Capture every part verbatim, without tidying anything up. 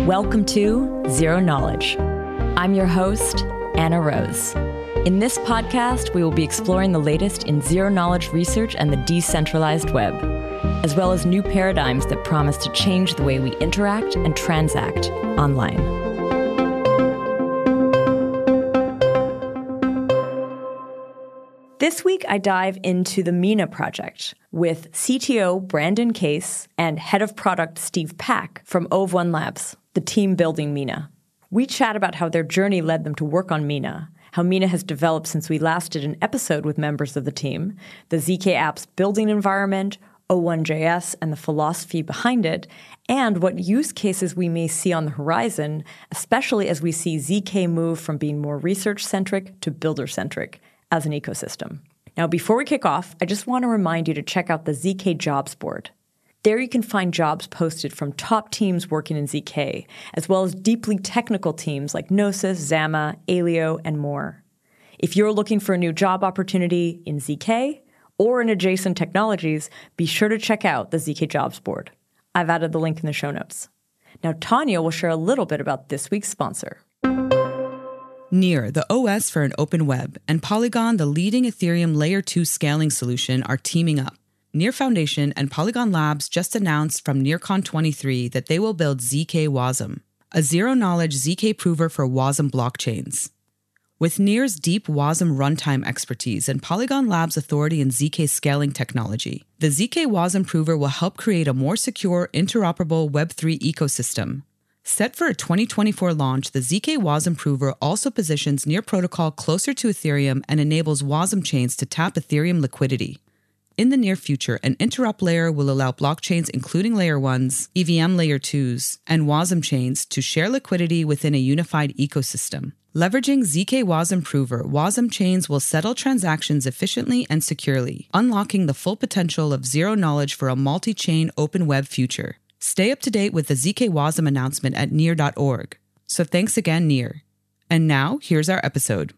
Welcome to Zero Knowledge. I'm your host, Anna Rose. In this podcast, we will be exploring the latest in zero-knowledge research and the decentralized web, as well as new paradigms that promise to change the way we interact and transact online. This week, I dive into the Mina project with C T O Brandon Case and Head of Product Steve Pack from O V one Labs, the team building Mina. We chat about how their journey led them to work on Mina, how Mina has developed since we last did an episode with members of the team, the Z K Apps building environment, O one J S and the philosophy behind it, and what use cases we may see on the horizon, especially as we see Z K move from being more research-centric to builder-centric as an ecosystem. Now, before we kick off, I just want to remind you to check out the Z K Jobs Board. There you can find jobs posted from top teams working in Z K, as well as deeply technical teams like Gnosis, Zama, Aleo, and more. If you're looking for a new job opportunity in Z K or in adjacent technologies, be sure to check out the Z K Jobs Board. I've added the link in the show notes. Now, Tanya will share a little bit about this week's sponsor. Near, the O S for an open web, and Polygon, the leading Ethereum Layer two scaling solution, are teaming up. Near Foundation and Polygon Labs just announced from NearCon twenty-three that they will build Z K Wasm, a zero-knowledge Z K prover for Wasm blockchains. With Near's deep Wasm runtime expertise and Polygon Labs' authority in Z K scaling technology, the Z K Wasm prover will help create a more secure, interoperable Web three ecosystem. Set for a twenty twenty-four launch, the Z K Wasm prover also positions Near Protocol closer to Ethereum and enables Wasm chains to tap Ethereum liquidity. In the near future, an interop layer will allow blockchains including Layer ones, E V M Layer twos, and Wasm chains to share liquidity within a unified ecosystem. Leveraging Z K Wasm Prover, Wasm chains will settle transactions efficiently and securely, unlocking the full potential of zero knowledge for a multi-chain open web future. Stay up to date with the Z K Wasm announcement at near dot org. So thanks again, Near. And now, here's our episode.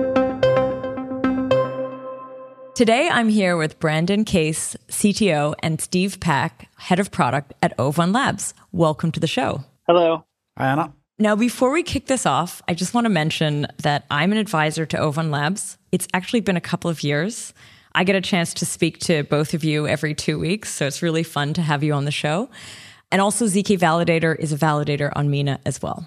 Today, I'm here with Brandon Case, C T O, and Steve Pack, Head of Product at O V one Labs. Welcome to the show. Hello. Hi, Anna. Now, before we kick this off, I just want to mention that I'm an advisor to O V one Labs. It's actually been a couple of years. I get a chance to speak to both of you every two weeks, so it's really fun to have you on the show. And also, Z K Validator is a validator on Mina as well.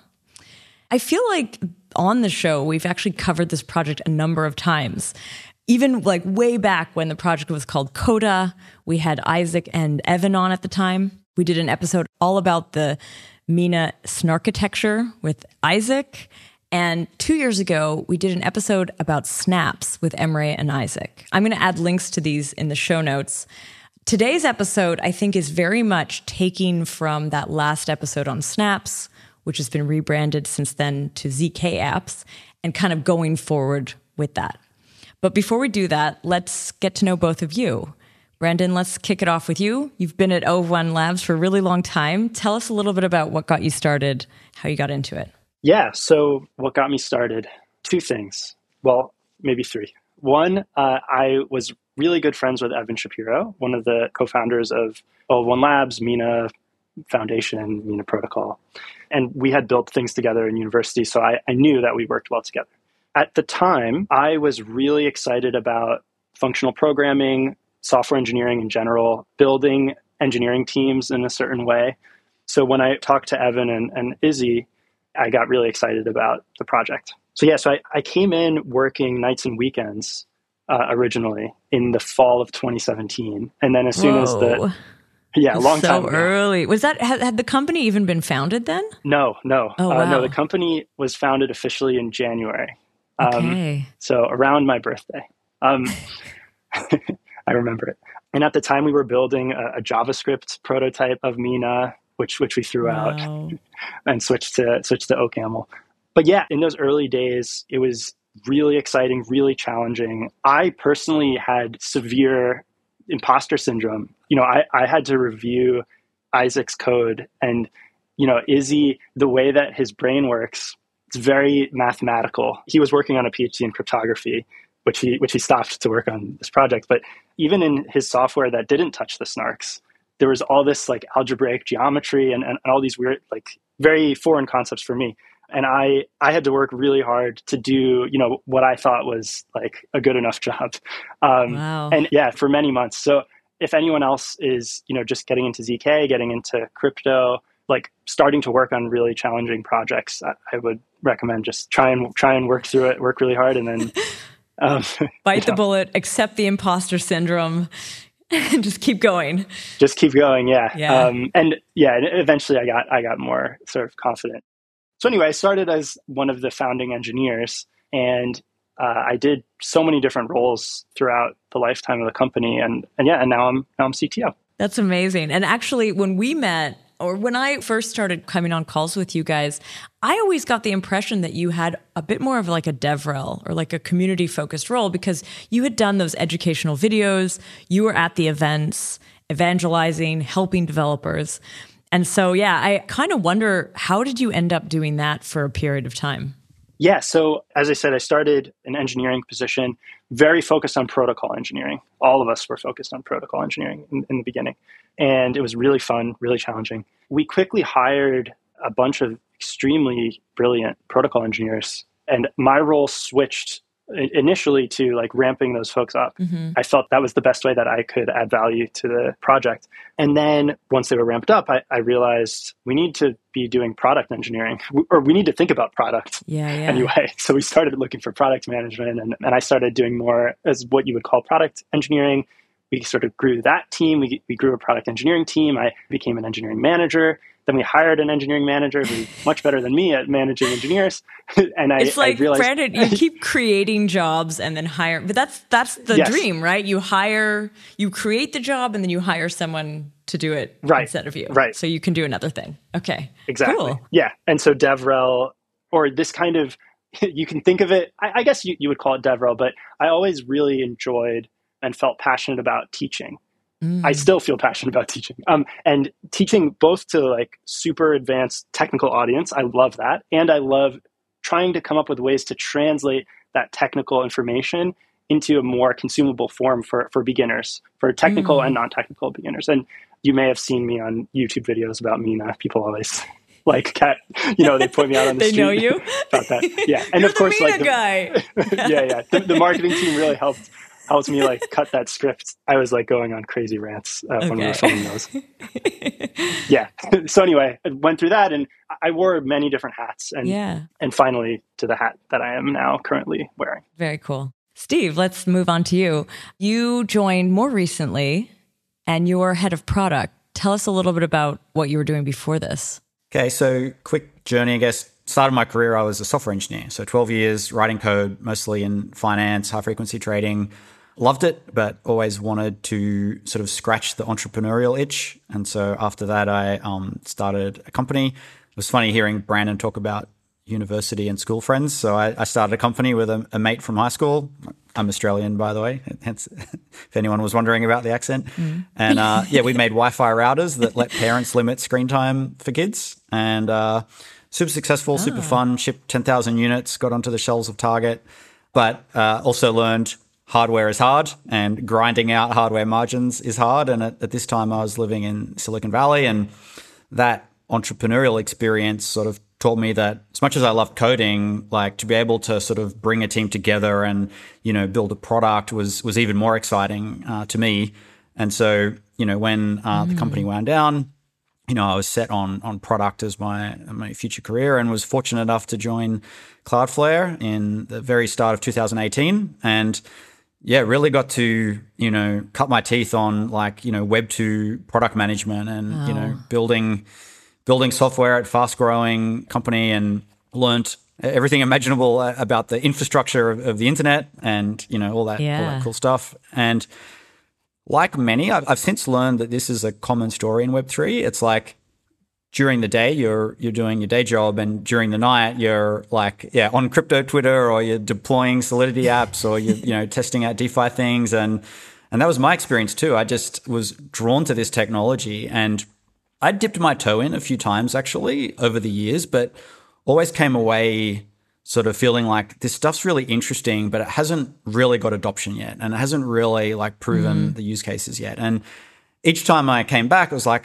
I feel like on the show, we've actually covered this project a number of times. Even like way back when the project was called Coda, we had Isaac and Evan on at the time. We did an episode all about the Mina snarkitecture with Isaac. And two years ago, we did an episode about snaps with Emre and Isaac. I'm going to add links to these in the show notes. Today's episode, I think, is very much taking from that last episode on snaps, which has been rebranded since then to Z K Apps, and kind of going forward with that. But before we do that, let's get to know both of you. Brandon, let's kick it off with you. You've been at O V one Labs for a really long time. Tell us a little bit about what got you started, how you got into it. Yeah, so what got me started? Two things. Well, maybe three. One, uh, I was really good friends with Evan Shapiro, one of the co-founders of O V one Labs, Mina Foundation, Mina Protocol. And we had built things together in university, so I, I knew that we worked well together. At the time, I was really excited about functional programming, software engineering in general, building engineering teams in a certain way. So when I talked to Evan and, and Izzy, I got really excited about the project. So yeah, so I, I came in working nights and weekends uh, originally in the fall of twenty seventeen. And then as soon Whoa. as the... Yeah, a long so time ago. So early. Was that, had, had the company even been founded then? No, no. Oh, wow. uh, no, the company was founded officially in January. Um, okay. So around my birthday. Um, I remember it. And at the time we were building a, a JavaScript prototype of Mina, which which we threw Wow. out and switched to switched to OCaml. But yeah, in those early days, it was really exciting, really challenging. I personally had severe imposter syndrome. You know, I, I had to review Isaac's code, and, you know, Izzy, the way that his brain works, it's very mathematical. He was working on a PhD in cryptography, which he which he stopped to work on this project. But even in his software that didn't touch the snarks, there was all this like algebraic geometry and, and, and all these weird like very foreign concepts for me. And I, I had to work really hard to do, you know, what I thought was like a good enough job. Um, wow. And yeah, for many months. So if anyone else is, you know, just getting into Z K, getting into crypto, like starting to work on really challenging projects, I, I would recommend just try and try and work through it, work really hard, and then um, bite you the know, bullet, accept the imposter syndrome, and just keep going. Just keep going, yeah. Yeah. Um, and yeah, and eventually I got I got more sort of confident. So anyway, I started as one of the founding engineers, and uh, I did so many different roles throughout the lifetime of the company, and and yeah, and now I'm now I'm C T O. That's amazing. And actually, when we met, or when I first started coming on calls with you guys, I always got the impression that you had a bit more of like a DevRel or like a community focused role, because you had done those educational videos, you were at the events, evangelizing, helping developers. And so, yeah, I kind of wonder, how did you end up doing that for a period of time? Yeah. So as I said, I started an engineering position, very focused on protocol engineering. All of us were focused on protocol engineering in, in the beginning. And it was really fun, really challenging. We quickly hired a bunch of extremely brilliant protocol engineers. And my role switched initially to like ramping those folks up. Mm-hmm. I felt that was the best way that I could add value to the project. And then once they were ramped up, I, I realized we need to be doing product engineering, or we need to think about product yeah, yeah. anyway. So we started looking for product management, and, and I started doing more as what you would call product engineering. We sort of grew that team. We, we grew a product engineering team. I became an engineering manager. Then we hired an engineering manager who's much better than me at managing engineers. And I, it's like, I realized, Brandon, you keep creating jobs and then hire, but that's that's the yes. dream, right? You hire, you create the job, and then you hire someone to do it right. instead of you, right? So you can do another thing. Okay, exactly. Cool. Yeah, and so DevRel, or this kind of, you can think of it. I, I guess you, you would call it DevRel, but I always really enjoyed and felt passionate about teaching. I still feel passionate about teaching, um, and teaching both to like super advanced technical audience. I love that. And I love trying to come up with ways to translate that technical information into a more consumable form for, for beginners, for technical mm. and non-technical beginners. And you may have seen me on YouTube videos about Mina. People always like cat, you know, they point me out on the they street. They know you? About that. Yeah. And You're of course, the Mina like, the, guy. yeah, yeah. The, the marketing team really helped. helps me like cut that script. I was like going on crazy rants uh, okay. when we were filming those. Yeah. So anyway, I went through that, and I wore many different hats, and yeah. and finally to the hat that I am now currently wearing. Very cool. Steve, let's move on to you. You joined more recently, and you're head of product. Tell us a little bit about what you were doing before this. Okay, so quick journey, I guess. Started my career, I was a software engineer. So twelve years writing code, mostly in finance, high frequency trading. Loved it, but always wanted to sort of scratch the entrepreneurial itch. And so after that, I um, started a company. It was funny hearing Brandon talk about university and school friends. So I, I started a company with a, a mate from high school. I'm Australian, by the way, hence if anyone was wondering about the accent. Mm. And uh, yeah, we made Wi-Fi routers that let parents limit screen time for kids. And uh, super successful, oh. super fun, shipped ten thousand units, got onto the shelves of Target, but uh, also learned hardware is hard and grinding out hardware margins is hard. And at, at this time I was living in Silicon Valley, and that entrepreneurial experience sort of taught me that as much as I love coding, like to be able to sort of bring a team together and, you know, build a product was, was even more exciting uh, to me. And so, you know, when uh, mm. the company wound down, you know, I was set on on product as my my future career, and was fortunate enough to join Cloudflare in the very start of two thousand eighteen. And yeah, really got to, you know, cut my teeth on like, you know, Web two product management and, oh. you know, building building software at fast growing company, and learned everything imaginable about the infrastructure of, of the internet and, you know, all that, yeah. all that cool stuff. And like many, I've, I've since learned that this is a common story in Web three. It's like during the day, you're you're doing your day job, and during the night, you're like, yeah, on crypto Twitter, or you're deploying Solidity apps, or you're, you know, testing out DeFi things. And and that was my experience too. I just was drawn to this technology, and I dipped my toe in a few times actually over the years, but always came away sort of feeling like this stuff's really interesting, but it hasn't really got adoption yet, and it hasn't really like proven mm. the use cases yet. And each time I came back, it was like,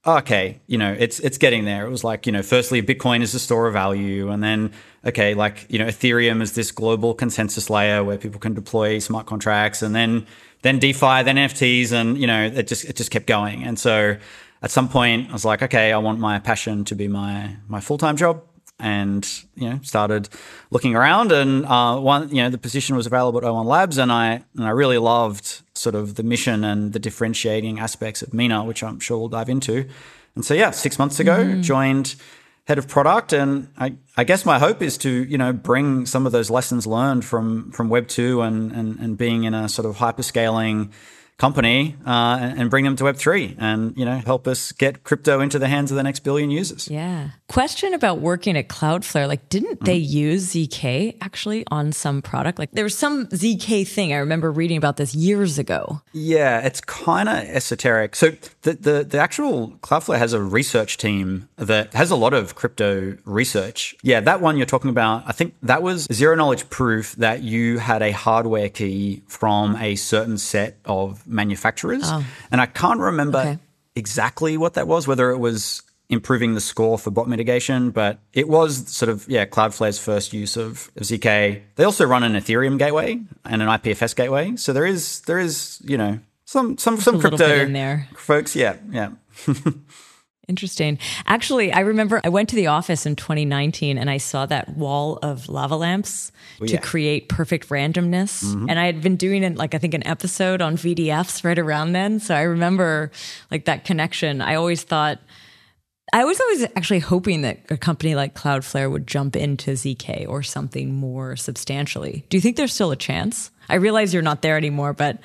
oh, okay, you know, it's it's getting there. It was like, you know, firstly, Bitcoin is a store of value. And then, okay, like, you know, Ethereum is this global consensus layer where people can deploy smart contracts. And then then DeFi, then N F Ts. And, you know, it just it just kept going. And so at some point, I was like, okay, I want my passion to be my my full-time job. And, you know, started looking around, and uh, one, you know, the position was available at O one Labs, and I and I really loved sort of the mission and the differentiating aspects of Mina, which I'm sure we'll dive into. And so, yeah, six months ago, mm. joined head of product, and I, I guess my hope is to, you know, bring some of those lessons learned from from Web two and and, and being in a sort of hyperscaling company uh, and, and bring them to Web three and, you know, help us get crypto into the hands of the next billion users. Yeah. Question about working at Cloudflare. Like, didn't mm-hmm. they use Z K actually on some product? Like, there was some Z K thing. I remember reading about this years ago. Yeah, it's kind of esoteric. So the, the, the actual Cloudflare has a research team that has a lot of crypto research. Yeah, that one you're talking about, I think that was zero knowledge proof that you had a hardware key from a certain set of manufacturers. Oh. And I can't remember okay. exactly what that was, whether it was improving the score for bot mitigation, but it was sort of, yeah, Cloudflare's first use of, of Z K. They also run an Ethereum gateway and an I P F S gateway. So there is, there is, you know, some, some, some crypto in there. Folks. Yeah. Yeah. Interesting. Actually, I remember I went to the office in twenty nineteen and I saw that wall of lava lamps oh, to yeah. create perfect randomness. Mm-hmm. And I had been doing it, like, I think an episode on V D Fs right around then. So I remember like that connection. I always thought, I was always actually hoping that a company like Cloudflare would jump into Z K or something more substantially. Do you think there's still a chance? I realize you're not there anymore, but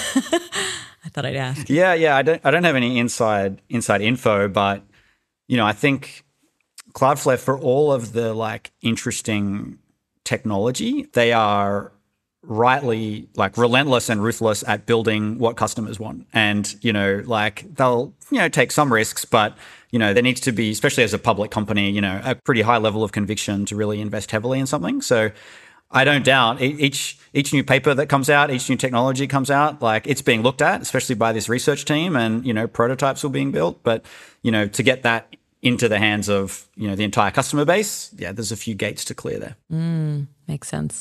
I thought I'd ask. Yeah, yeah. I don't I don't have any inside inside info, but you know, I think Cloudflare, for all of the like interesting technology, they are rightly like relentless and ruthless at building what customers want. And, you know, like they'll, you know, take some risks, but you know, there needs to be, especially as a public company, you know, a pretty high level of conviction to really invest heavily in something. So I don't doubt each each new paper that comes out, each new technology comes out, like it's being looked at, especially by this research team, and, you know, prototypes are being built. But, you know, to get that into the hands of, you know, the entire customer base, yeah, there's a few gates to clear there. Mm, makes sense.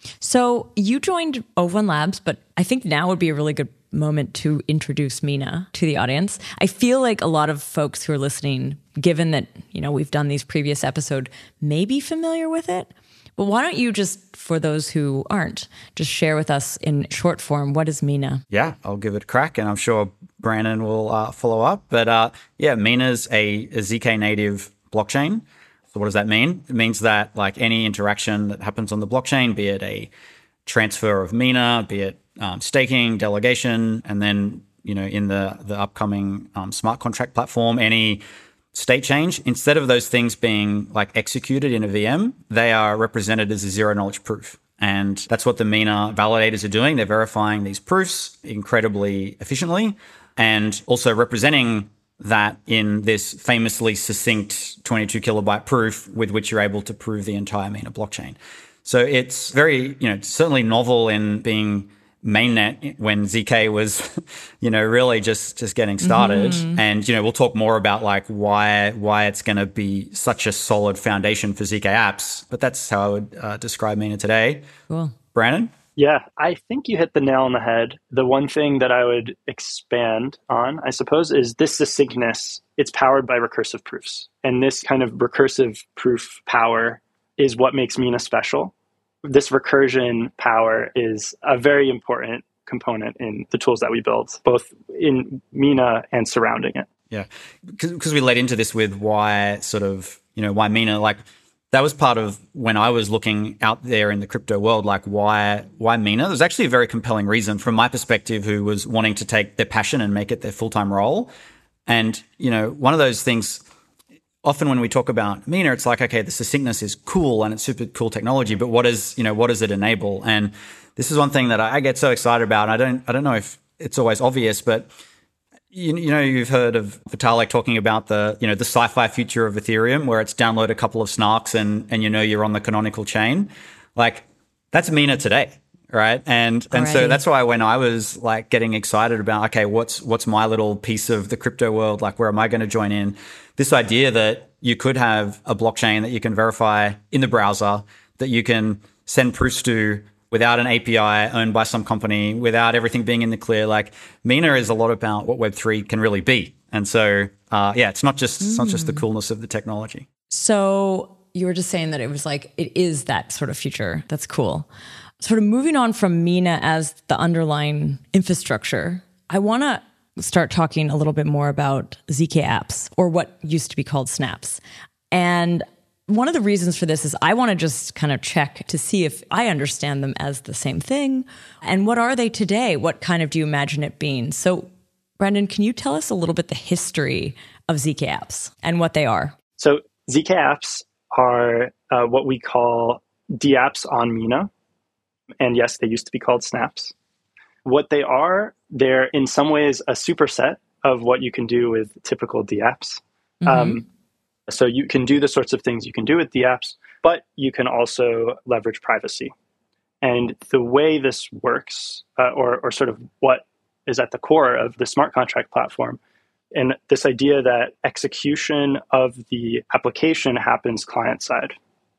So you joined O one Labs, but I think now would be a really good moment to introduce Mina to the audience. I feel like a lot of folks who are listening, given that, you know, we've done these previous episodes, may be familiar with it. But why don't you just, for those who aren't, just share with us in short form, what is Mina? Yeah, I'll give it a crack, and I'm sure Brandon will uh, follow up. But uh, yeah, Mina's a, a Z K native blockchain. So what does that mean? It means that like any interaction that happens on the blockchain, be it a transfer of Mina, be it um, staking, delegation, and then, you know, in the, the upcoming um, smart contract platform, any state change, instead of those things being like executed in a V M, they are represented as a zero knowledge proof. And that's what the Mina validators are doing. They're verifying these proofs incredibly efficiently and also representing that in this famously succinct twenty-two kilobyte proof with which you're able to prove the entire Mina blockchain. So it's very, you know, certainly novel in being mainnet when Z K was, you know, really just, just getting started. Mm-hmm. And, you know, we'll talk more about like why, why it's going to be such a solid foundation for Z K apps. But that's how I would uh, describe Mina today. Cool. Brandon? Yeah, I think you hit the nail on the head. The one thing that I would expand on, I suppose, is this succinctness. It's powered by recursive proofs. And this kind of recursive proof power is what makes Mina special. This recursion power is a very important component in the tools that we build, both in Mina and surrounding it. Yeah, because we led into this with why sort of, you know, why Mina, like that was part of when I was looking out there in the crypto world, like why why Mina? There's actually a very compelling reason from my perspective, who was wanting to take their passion and make it their full-time role. And, you know, one of those things, often when we talk about Mina, it's like, okay, the succinctness is cool and it's super cool technology, but what is, you know, what does it enable? And this is one thing that I get so excited about. And I don't, I don't know if it's always obvious, but you, you know, you've heard of Vitalik talking about the, you know, the sci-fi future of Ethereum, where it's download a couple of snarks and, and you know, you're on the canonical chain. Like that's Mina today. right? And and Alrighty. so that's why when I was like getting excited about, okay, what's what's my little piece of the crypto world? Like, where am I going to join in? This idea that you could have a blockchain that you can verify in the browser, that you can send proofs to without an A P I owned by some company, without everything being in the clear. Like, Mina is a lot about what Web three can really be. And so, uh, yeah, it's not just, mm. it's not just the coolness of the technology. So you were just saying that it was like, it is that sort of future. That's cool. Sort of moving on from Mina as the underlying infrastructure, I want to start talking a little bit more about Z K apps, or what used to be called snaps. And one of the reasons for this is I want to just kind of check to see if I understand them as the same thing. And what are they today? What kind of do you imagine it being? So, Brandon, can you tell us a little bit the history of Z K apps and what they are? So Z K apps are uh, what we call D apps on Mina. And yes, they used to be called snaps. What they are, they're in some ways a superset of what you can do with typical D apps. Mm-hmm. Um, so you can do the sorts of things you can do with D apps, but you can also leverage privacy. And the way this works, uh, or, or sort of what is at the core of the smart contract platform, and this idea that execution of the application happens client-side.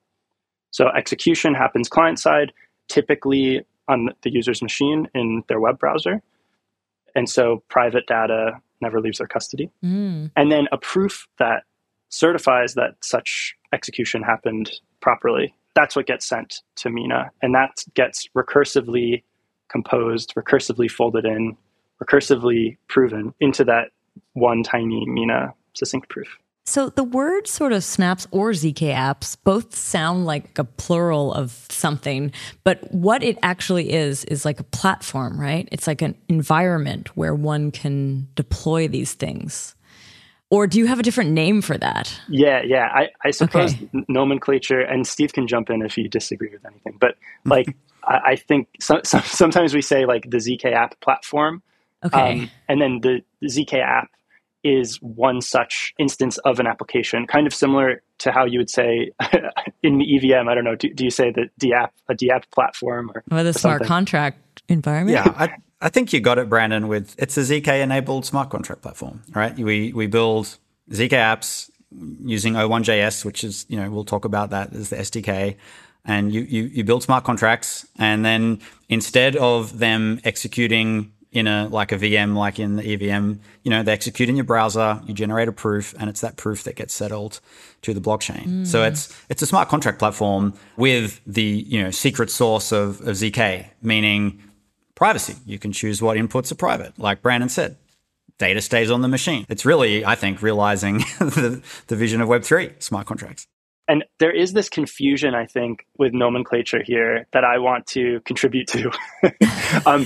So execution happens client-side, typically on the user's machine in their web browser. And so private data never leaves their custody. Mm. And then a proof that certifies that such execution happened properly, that's what gets sent to Mina. And that gets recursively composed, recursively folded in, recursively proven into that one tiny Mina succinct proof. So the word sort of snaps or Z K apps both sound like a plural of something, but what it actually is, is like a platform, right? It's like an environment where one can deploy these things. Or do you have a different name for that? Yeah, yeah. I, I suppose okay. nomenclature, and Steve can jump in if you disagree with anything, but like, I, I think so, so, sometimes we say like the Z K app platform. Okay. Um, and then the, the Z K app is one such instance of an application, kind of similar to how you would say in the E V M, I don't know, do, do you say the D app, a D app platform? Or, or the or smart something? Contract environment? Yeah, I, I think you got it, Brandon, with it's a Z K-enabled smart contract platform, right? We we build Z K apps using O one J S, which is, you know, we'll talk about that as the S D K. And you, you, you build smart contracts, and then instead of them executing in a like a V M, like in the E V M, you know, they execute in your browser, you generate a proof, and it's that proof that gets settled to the blockchain. Mm. So it's it's a smart contract platform with the, you know, secret source of, of Z K, meaning privacy. You can choose what inputs are private. Like Brandon said, data stays on the machine. It's really, I think, realizing the, the vision of Web three, smart contracts. And there is this confusion, I think, with nomenclature here that I want to contribute to. um,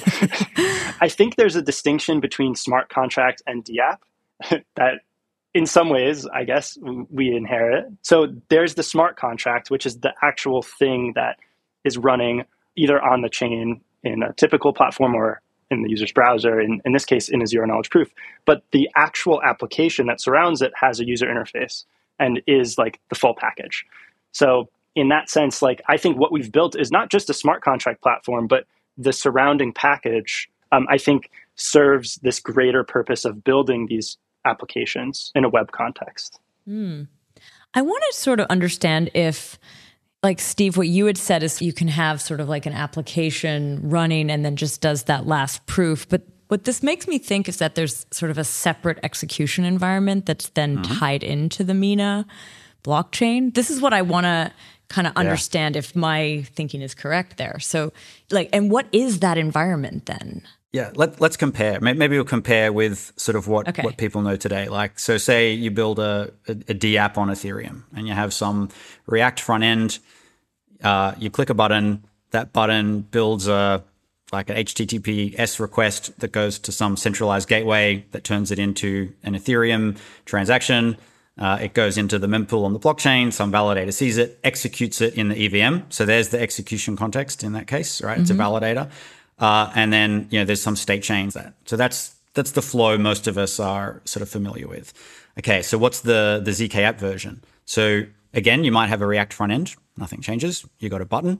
I think there's a distinction between smart contract and D app that in some ways, I guess, we inherit. So there's the smart contract, which is the actual thing that is running either on the chain in a typical platform or in the user's browser, in, in this case, in a zero-knowledge proof. But the actual application that surrounds it has a user interface and is like the full package. So in that sense, like I think what we've built is not just a smart contract platform, but the surrounding package, um, I think, serves this greater purpose of building these applications in a web context. Mm. I want to sort of understand if, like Steve, what you had said is you can have sort of like an application running and then just does that last proof. But what this makes me think is that there's sort of a separate execution environment that's then mm-hmm. tied into the Mina blockchain. This is what I want to kind of understand, yeah. if my thinking is correct there. So like, and what is that environment then? Yeah, let, let's compare. Maybe we'll compare with sort of what, okay. what people know today. Like, so say you build a, a, a D app on Ethereum and you have some React front end. Uh, you click a button, that button builds a like an H T T P S request that goes to some centralized gateway that turns it into an Ethereum transaction. Uh, it goes into the mempool on the blockchain. Some validator sees it, executes it in the E V M. So there's the execution context in that case, right? Mm-hmm. It's a validator. Uh, and then, you know, there's some state chains that. So that's that's the flow most of us are sort of familiar with. Okay, so what's the the Z K app version? So again, you might have a React front end. Nothing changes. You got a button,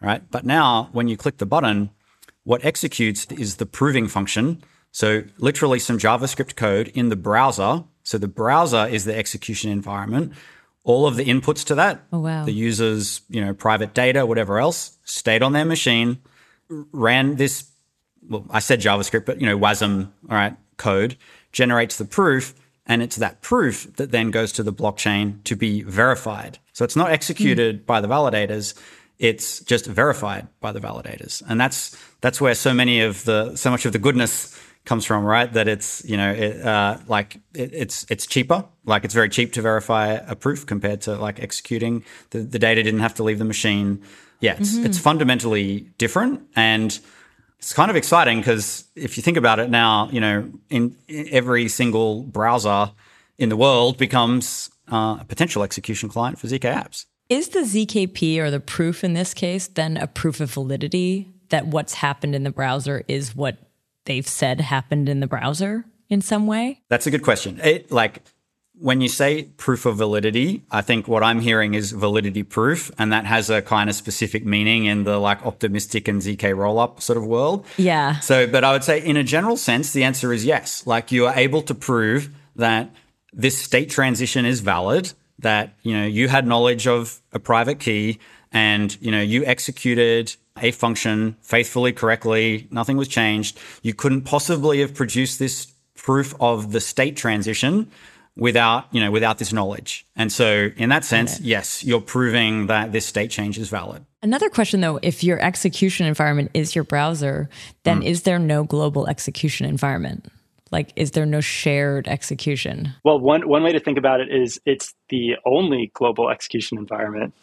right? But now when you click the button, what executes is the proving function. So literally some JavaScript code in the browser. So the browser is the execution environment. All of the inputs to that, oh, wow. the user's, you know, private data, whatever else, stayed on their machine, ran this, well, I said JavaScript, but, you know, WASM, all right, code, generates the proof, and it's that proof that then goes to the blockchain to be verified. So it's not executed mm. by the validators, it's just verified by the validators. And that's that's where so many of the, so much of the goodness comes from, right? That it's, you know, it, uh, like it, it's it's cheaper. Like it's very cheap to verify a proof compared to like executing. The, the data didn't have to leave the machine. Yeah, it's mm-hmm. it's fundamentally different, and it's kind of exciting because if you think about it now, you know, in, in every single browser in the world becomes uh, a potential execution client for Z K apps. Is the Z K P, or the proof in this case, then a proof of validity that what's happened in the browser is what they've said happened in the browser in some way? That's a good question. It, like when you say proof of validity, I think what I'm hearing is validity proof, and that has a kind of specific meaning in the like optimistic and Z K rollup sort of world. Yeah. So, but I would say in a general sense, the answer is yes. Like you are able to prove that this state transition is valid, that, you know, you had knowledge of a private key and, you know, you executed a function faithfully, correctly, nothing was changed. You couldn't possibly have produced this proof of the state transition without, you know, without this knowledge. And so in that sense, yes, you're proving that this state change is valid. Another question though, if your execution environment is your browser, then mm. is there no global execution environment? Like, is there no shared execution? Well, one, one way to think about it is it's the only global execution environment,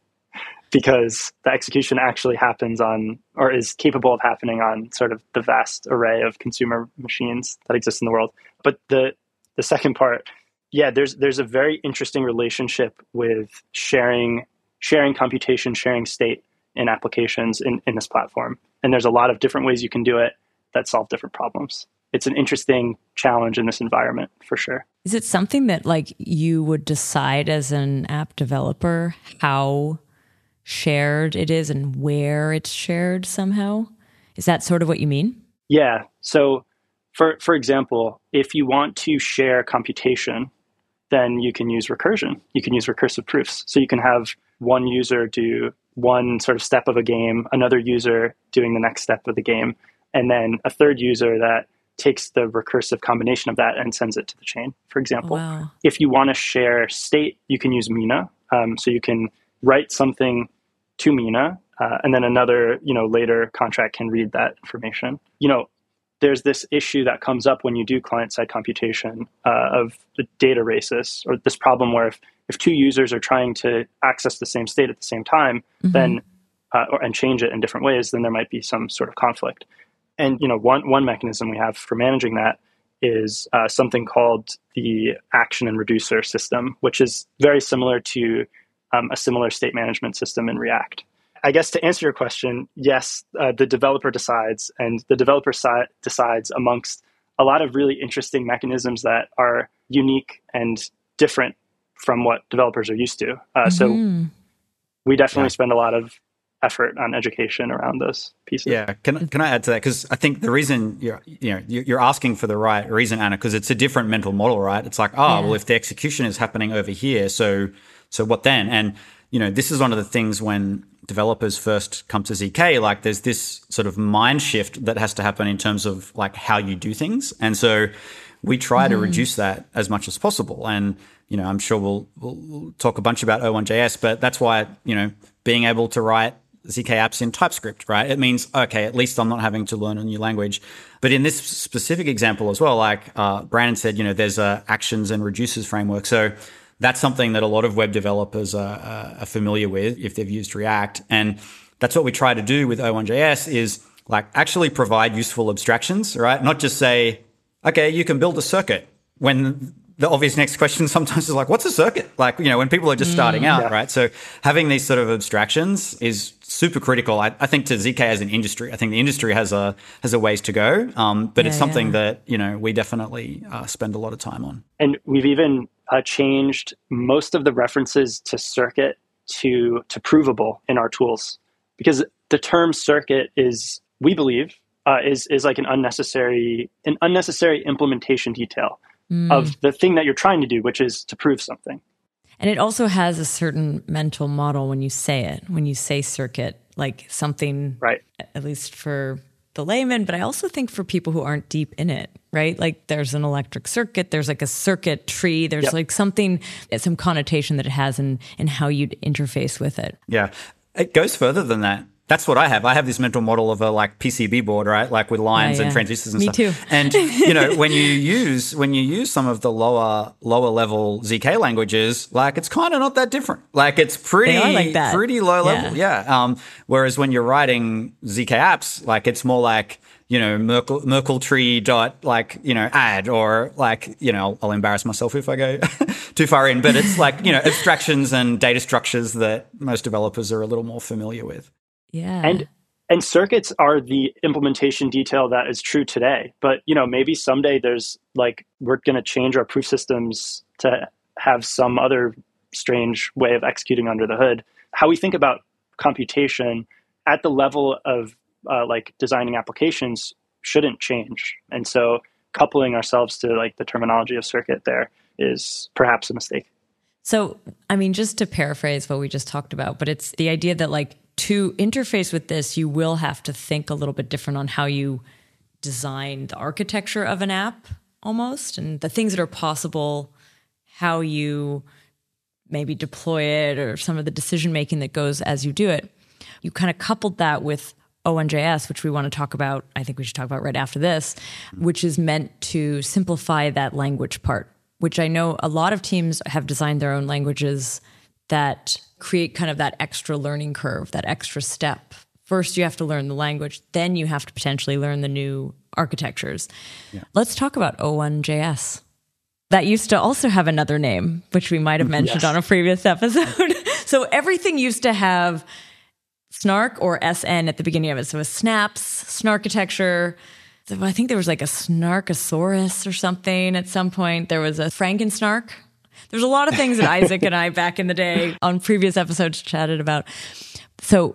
because the execution actually happens on, or is capable of happening on, sort of the vast array of consumer machines that exist in the world. But the the second part, yeah, there's there's a very interesting relationship with sharing sharing computation, sharing state in applications in, in this platform. And there's a lot of different ways you can do it that solve different problems. It's an interesting challenge in this environment, for sure. Is it something that like you would decide as an app developer how shared it is and where it's shared somehow? Is that sort of what you mean? Yeah. So for for example, if you want to share computation, then you can use recursion. You can use recursive proofs. So you can have one user do one sort of step of a game, another user doing the next step of the game, and then a third user that takes the recursive combination of that and sends it to the chain, for example. Wow. If you want to share state, you can use Mina. Um, so you can write something to Mina, uh, and then another, you know, later contract can read that information. You know, there's this issue that comes up when you do client-side computation uh, of the data races, or this problem where if, if two users are trying to access the same state at the same time, mm-hmm. then uh, or, and change it in different ways, then there might be some sort of conflict. And, you know, one one mechanism we have for managing that is uh, something called the action and reducer system, which is very similar to um, a similar state management system in React. I guess to answer your question, yes, uh, the developer decides, and the developer si- decides amongst a lot of really interesting mechanisms that are unique and different from what developers are used to. Uh, mm-hmm. So we definitely yeah. spend a lot of effort on education around those pieces. Yeah, can can I add to that? Because I think the reason you're you know you're asking for the right reason, Anna, because it's a different mental model, right? It's like, oh, yeah. well, if the execution is happening over here, so so what then? And you know, this is one of the things when developers first come to Z K, like there's this sort of mind shift that has to happen in terms of like how you do things, and so we try mm-hmm. to reduce that as much as possible. And you know, I'm sure we'll, we'll we'll talk a bunch about O one J S, but that's why you know being able to write Z K apps in TypeScript, right? It means, okay, at least I'm not having to learn a new language. But in this specific example as well, like uh, Brandon said, you know, there's a actions and reducers framework. So that's something that a lot of web developers are, uh, are familiar with if they've used React. And that's what we try to do with O one J S is like actually provide useful abstractions, right? Not just say, okay, you can build a circuit, when the obvious next question sometimes is like, what's a circuit? Like, you know, when people are just starting out, yeah. right? So having these sort of abstractions is super critical, I, I think, to Z K as an industry. I think the industry has a has a ways to go, um, but yeah, it's something yeah. that, you know, we definitely uh, spend a lot of time on. And we've even uh, changed most of the references to circuit to to provable in our tools, because the term circuit is, we believe, uh, is is like an unnecessary an unnecessary implementation detail mm. of the thing that you're trying to do, which is to prove something. And it also has a certain mental model when you say it, when you say circuit, like something, right? At least for the layman, but I also think for people who aren't deep in it, right? Like there's an electric circuit, there's like a circuit tree, there's yep. like something, some connotation that it has in, in how you'd interface with it. Yeah. It goes further than that. That's what I have. I have this mental model of a like P C B board, right? Like with lines yeah, yeah. and transistors and Me stuff. Me too. And you know, when you use when you use some of the lower lower level Z K languages, like it's kind of not that different. Like it's pretty like that. pretty low level. Yeah. yeah. Um, whereas when you're writing Z K apps, like it's more like, you know, Merkle, Merkle tree dot like, you know, add, or like, you know, I'll embarrass myself if I go too far in, but it's like, you know, abstractions and data structures that most developers are a little more familiar with. Yeah. And and circuits are the implementation detail that is true today. But, you know, maybe someday there's like, we're going to change our proof systems to have some other strange way of executing under the hood. How we think about computation at the level of uh, like designing applications shouldn't change. And so coupling ourselves to like the terminology of circuit there is perhaps a mistake. So, I mean, just to paraphrase what we just talked about, but it's the idea that like to interface with this, you will have to think a little bit different on how you design the architecture of an app almost, and the things that are possible, how you maybe deploy it, or some of the decision-making that goes as you do it. You kind of coupled that with O one J S, which we want to talk about, I think we should talk about right after this, which is meant to simplify that language part, which I know a lot of teams have designed their own languages that create kind of that extra learning curve, that extra step. First, you have to learn the language, then you have to potentially learn the new architectures. Yeah. Let's talk about O one J S. That used to also have another name, which we might have mentioned yes. on a previous episode. So everything used to have snark or S N at the beginning of it. So it was snaps, snarkitecture. So I think there was like a snarkosaurus or something at some point. There was a Frankensnark. There's a lot of things that Isaac and I back in the day on previous episodes chatted about. So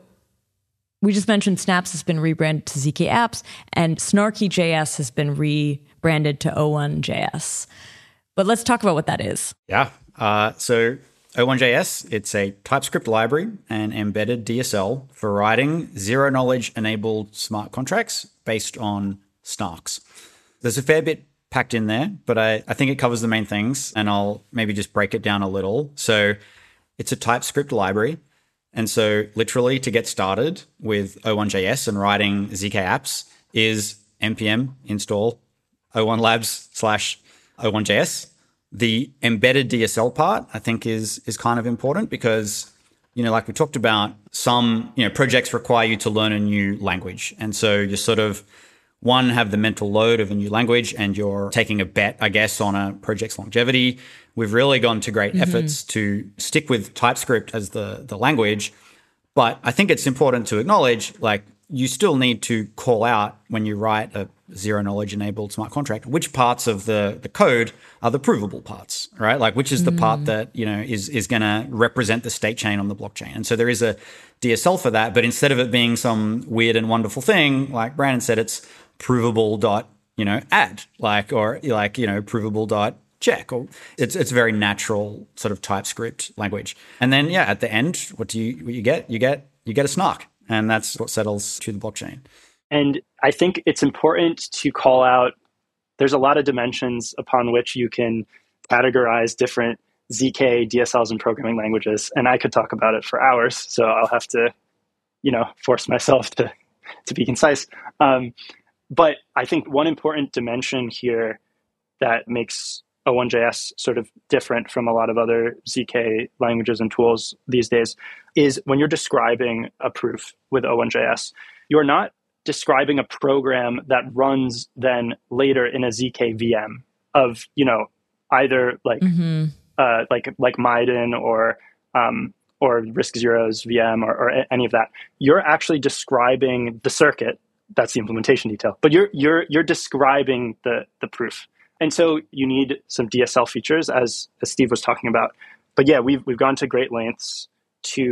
we just mentioned Snaps has been rebranded to Z K Apps, and Snarky J S has been rebranded to O one J S. But let's talk about what that is. Yeah. Uh, so O one J S, it's a TypeScript library and embedded D S L for writing zero-knowledge enabled smart contracts based on snarks. There's a fair bit packed in there, but I, I think it covers the main things, and I'll maybe just break it down a little. So it's a TypeScript library. And so literally to get started with O one J S and writing Z K apps is npm install O one labs slash O one J S. The embedded D S L part, I think, is is kind of important because, you know, like we talked about, some, you know, projects require you to learn a new language. And so you sort of, one, have the mental load of a new language, and you're taking a bet, I guess, on a project's longevity. We've really gone to great mm-hmm. efforts to stick with TypeScript as the, the language. But I think it's important to acknowledge, like, you still need to call out when you write a zero-knowledge enabled smart contract, which parts of the, the code are the provable parts, right? Like, which is the mm. part that, you know, is is going to represent the state chain on the blockchain. And so there is a D S L for that, but instead of it being some weird and wonderful thing, like Brandon said, it's provable dot, you know, add, like, or like, you know, provable dot check, or it's it's a very natural sort of TypeScript language. And then, yeah, at the end, what do you what you get? You get you get a snark, and that's what settles to the blockchain. And I think it's important to call out, there's a lot of dimensions upon which you can categorize different Z K, D S Ls, and programming languages. And I could talk about it for hours, so I'll have to, you know, force myself to, to be concise. Um, but I think one important dimension here that makes O one J S sort of different from a lot of other Z K languages and tools these days is when you're describing a proof with O one J S, you're not describing a program that runs then later in a Z K V M of, you know, either like mm-hmm. uh, like like Miden or um, or RISC-Zero's V M or, or any of that. You're actually describing the circuit. That's the implementation detail. But you're you're you're describing the the proof. And so you need some D S L features, as, as Steve was talking about. But yeah, we've we've gone to great lengths to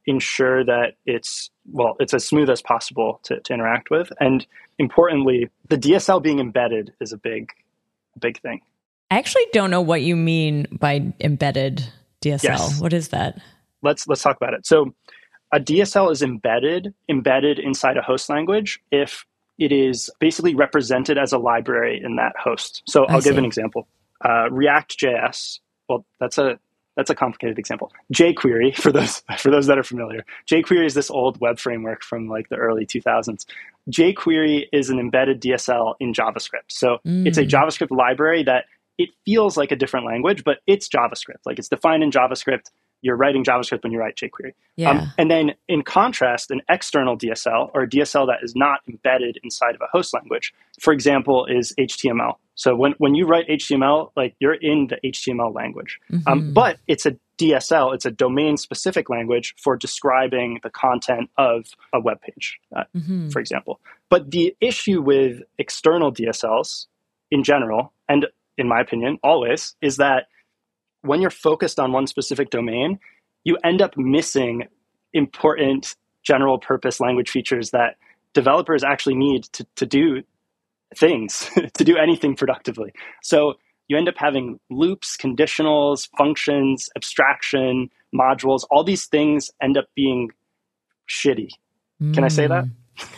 ensure that it's, well, it's as smooth as possible to, to interact with. And importantly, the D S L being embedded is a big, big thing. I actually don't know what you mean by embedded D S L. Yes. What is that? Let's let's talk about it. So a D S L is embedded, embedded inside a host language if it is basically represented as a library in that host. So I'll give an example. Uh, React.js, well, that's a that's a complicated example. jQuery, for those for those that are familiar, jQuery is this old web framework from like the early two thousands. jQuery is an embedded D S L in JavaScript. So mm. it's a JavaScript library that it feels like a different language, but it's JavaScript. Like it's defined in JavaScript. You're writing JavaScript when you write jQuery. Yeah. Um, and then in contrast, an external D S L or a D S L that is not embedded inside of a host language, for example, is H T M L. So when, when you write H T M L, like you're in the H T M L language. Mm-hmm. Um, but it's a D S L, it's a domain-specific language for describing the content of a web page, uh, mm-hmm. for example. But the issue with external D S Ls in general, and in my opinion, always, is that when you're focused on one specific domain, you end up missing important general purpose language features that developers actually need to, to do things, to do anything productively. So you end up having loops, conditionals, functions, abstraction, modules. All these things end up being shitty. Mm. Can I say that?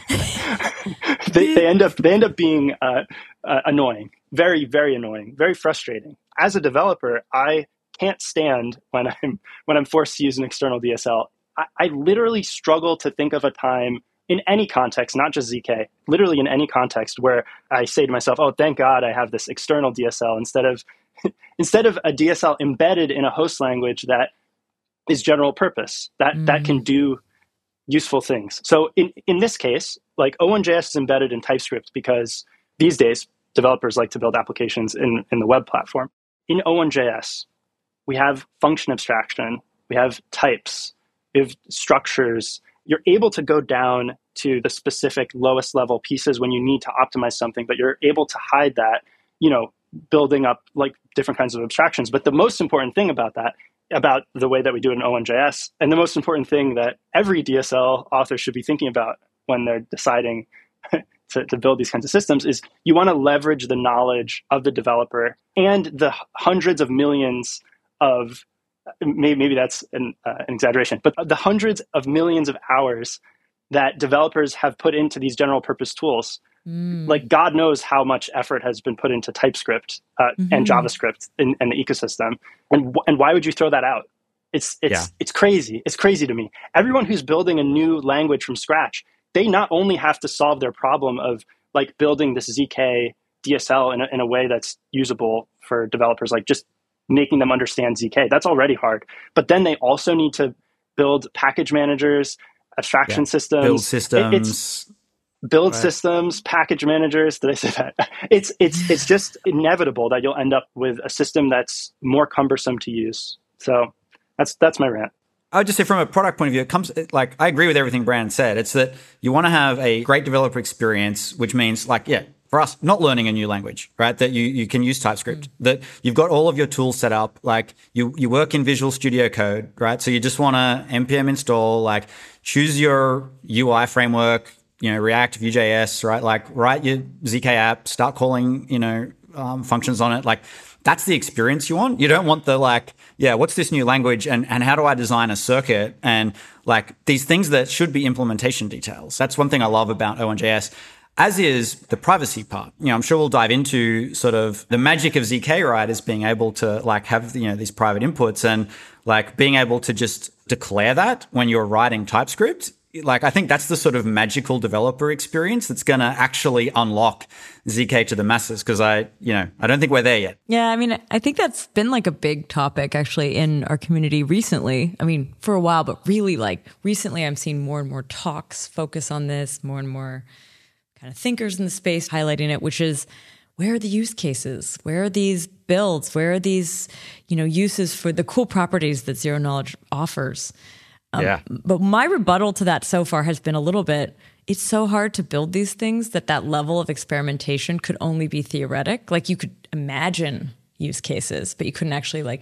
they, they end up they end up being uh, uh, annoying, very, very annoying, very frustrating. As a developer, I can't stand when I'm when I'm forced to use an external D S L. I, I literally struggle to think of a time in any context, not just Z K, literally in any context where I say to myself, "Oh, thank God I have this external D S L instead of instead of a D S L embedded in a host language that is general purpose, that mm. that can do useful things." So in in this case, like O one J S is embedded in TypeScript because these days developers like to build applications in in the web platform. In O one J S, we have function abstraction, we have types, we have structures. You're able to go down to the specific lowest level pieces when you need to optimize something, but you're able to hide that, you know, building up like different kinds of abstractions. But the most important thing about that, about the way that we do it in O one J S, and the most important thing that every D S L author should be thinking about when they're deciding to, to build these kinds of systems, is you want to leverage the knowledge of the developer and the hundreds of millions of, maybe, maybe that's an, uh, an exaggeration, but the hundreds of millions of hours that developers have put into these general purpose tools. Mm. Like God knows how much effort has been put into TypeScript uh, mm-hmm. and JavaScript in, in the ecosystem. And and why would you throw that out? It's it's yeah. it's crazy. It's crazy to me. Everyone who's building a new language from scratch, they not only have to solve their problem of like building this Z K D S L in a, in a way that's usable for developers, like just making them understand Z K. That's already hard. But then they also need to build package managers, abstraction yeah. systems. Build systems. It, it's build right. systems, package managers. Did I say that? It's it's it's just inevitable that you'll end up with a system that's more cumbersome to use. So that's that's my rant. I would just say from a product point of view, it comes like I agree with everything Brandon said. It's that you want to have a great developer experience, which means like, yeah, for us, not learning a new language, right? That you, you can use TypeScript, mm. that you've got all of your tools set up. Like you, you work in Visual Studio Code, right? So you just want to N P M install, like choose your U I framework, you know, React, Vue.js, right? Like write your Z K app, start calling, you know, um, functions on it. Like that's the experience you want. You don't want the like, yeah, what's this new language and, and how do I design a circuit? And like these things that should be implementation details. That's one thing I love about O one J S. As is the privacy part. You know, I'm sure we'll dive into sort of the magic of Z K, right, is being able to like have, you know, these private inputs and like being able to just declare that when you're writing TypeScript. Like, I think that's the sort of magical developer experience that's going to actually unlock Z K to the masses. Cause I, you know, I don't think we're there yet. Yeah. I mean, I think that's been like a big topic actually in our community recently. I mean, for a while, but really like recently I'm seeing more and more talks focus on this, more and more kind of thinkers in the space highlighting it, which is where are the use cases? Where are these builds? Where are these, you know, uses for the cool properties that Zero Knowledge offers? Um, yeah. But my rebuttal to that so far has been a little bit, it's so hard to build these things that that level of experimentation could only be theoretic. Like you could imagine use cases, but you couldn't actually like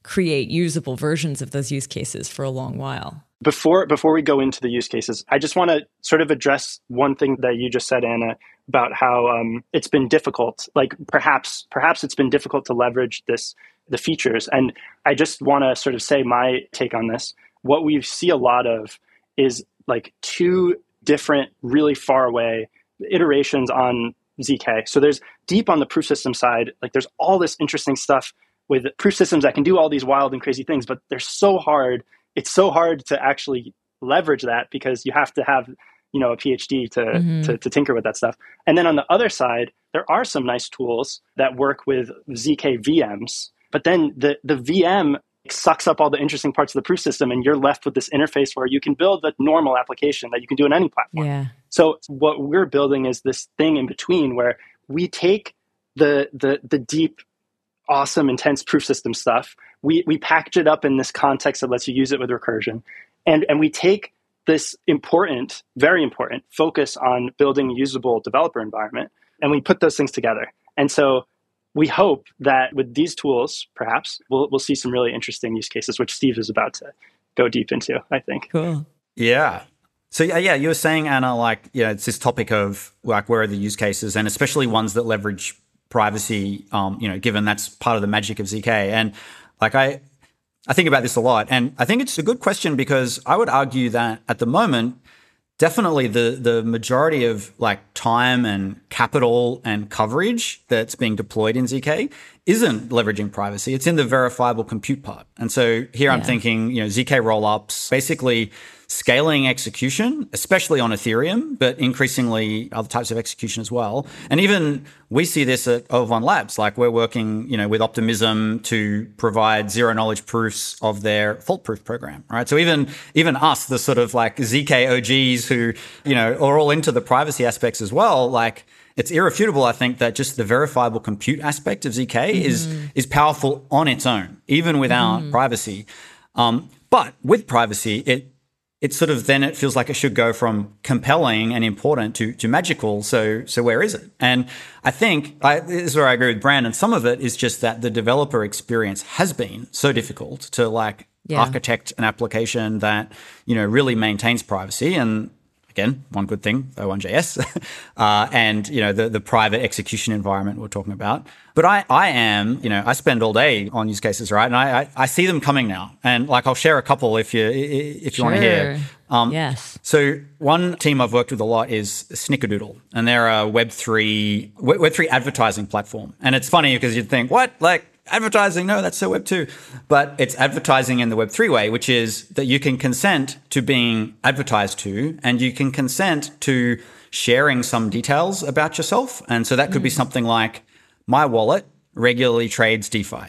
create usable versions of those use cases for a long while. Before before we go into the use cases, I just want to sort of address one thing that you just said, Anna, about how um, it's been difficult. Like perhaps perhaps it's been difficult to leverage this the features. And I just want to sort of say my take on this. What we see a lot of is like two different, really far away iterations on Z K. So there's deep on the proof system side, like there's all this interesting stuff with proof systems that can do all these wild and crazy things, but they're so hard. It's so hard to actually leverage that because you have to have, you know, a PhD to, mm-hmm. to, to tinker with that stuff. And then on the other side, there are some nice tools that work with Z K V Ms, but then the, the V M sucks up all the interesting parts of the proof system and you're left with this interface where you can build a normal application that you can do on any platform. Yeah. So what we're building is this thing in between where we take the the the deep, awesome, intense proof system stuff, we we package it up in this context that lets you use it with recursion. And and we take this important, very important focus on building a usable developer environment, and we put those things together. And so we hope that with these tools, perhaps, we'll we'll see some really interesting use cases, which Steve is about to go deep into, I think. Cool. Yeah. So yeah, you were saying, Anna, like, you know, it's this topic of like, where are the use cases, and especially ones that leverage privacy, um, you know, given that's part of the magic of Z K. And like, I, I think about this a lot, and I think it's a good question because I would argue that at the moment, definitely the the majority of like time and capital and coverage that's being deployed in Z K isn't leveraging privacy. It's in the verifiable compute part. And so here yeah. I'm thinking, you know, Z K rollups, basically scaling execution, especially on Ethereum, but increasingly other types of execution as well. And even we see this at O V one Labs. Like we're working, you know, with Optimism to provide zero knowledge proofs of their fault proof program, right? So even even us, the sort of like Z K O Gs who, you know, are all into the privacy aspects as well, like it's irrefutable, I think, that just the verifiable compute aspect of Z K mm-hmm. is is powerful on its own, even without mm-hmm. privacy. Um, but with privacy, it It's sort of then it feels like it should go from compelling and important to to magical. So so where is it? And I think I, this is where I agree with Brandon. Some of it is just that the developer experience has been so difficult to like yeah. architect an application that, you know, really maintains privacy. And again, one good thing, O one J S, uh, and, you know, the, the private execution environment we're talking about. But I, I am, you know, I spend all day on use cases, right? And I, I, I see them coming now. And like, I'll share a couple if you, if you sure. want to hear. Um, yes. So one team I've worked with a lot is Snickerdoodle, and they're a Web three, Web three advertising platform. And it's funny because you'd think, what? Like, advertising? No, that's so Web two. But it's advertising in the Web three way, which is that you can consent to being advertised to, and you can consent to sharing some details about yourself. And so that could mm. be something like, my wallet regularly trades DeFi,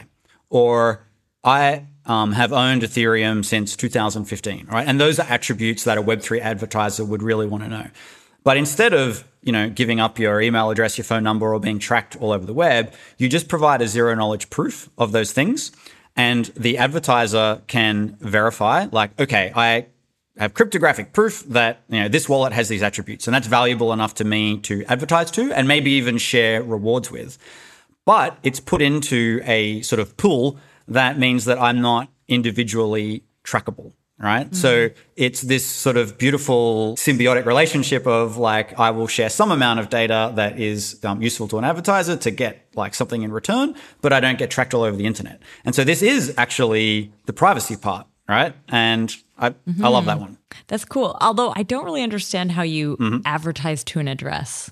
or I um, have owned Ethereum since two thousand fifteen, right? And those are attributes that a Web three advertiser would really want to know. But instead of, you know, giving up your email address, your phone number, or being tracked all over the web, you just provide a zero knowledge proof of those things. And the advertiser can verify, like, okay, I have cryptographic proof that, you know, this wallet has these attributes, and that's valuable enough to me to advertise to and maybe even share rewards with. But it's put into a sort of pool that means that I'm not individually trackable. Right. Mm-hmm. So it's this sort of beautiful symbiotic relationship of like, I will share some amount of data that is um, useful to an advertiser to get like something in return, but I don't get tracked all over the internet. And so this is actually the privacy part. Right. And I, mm-hmm. I love that one. That's cool. Although I don't really understand how you mm-hmm. advertise to an address.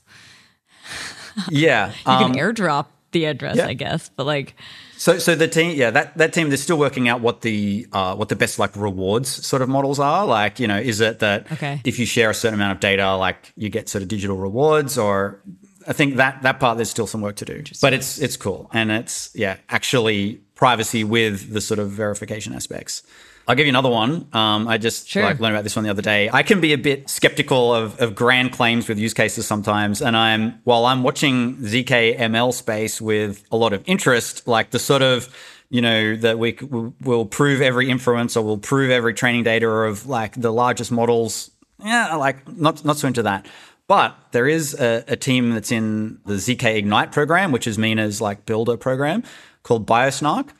Yeah. you um, can airdrop the address, yeah. I guess, but like, So, so the team, yeah, that, that team, they're still working out what the uh, what the best like rewards sort of models are. Like, you know, is it that okay. if you share a certain amount of data, like you get sort of digital rewards? Or I think that that part there's still some work to do, but it's it's cool, and it's yeah, actually privacy with the sort of verification aspects. I'll give you another one. Um, I just sure. like learned about this one the other day. I can be a bit skeptical of, of grand claims with use cases sometimes. And I'm, while I'm watching Z K M L space with a lot of interest, like the sort of, you know, that we will prove every inference or we'll prove every training data of like the largest models. Yeah, like not, not so into that. But there is a, a team that's in the Z K Ignite program, which is Mina's like builder program called Biosnark.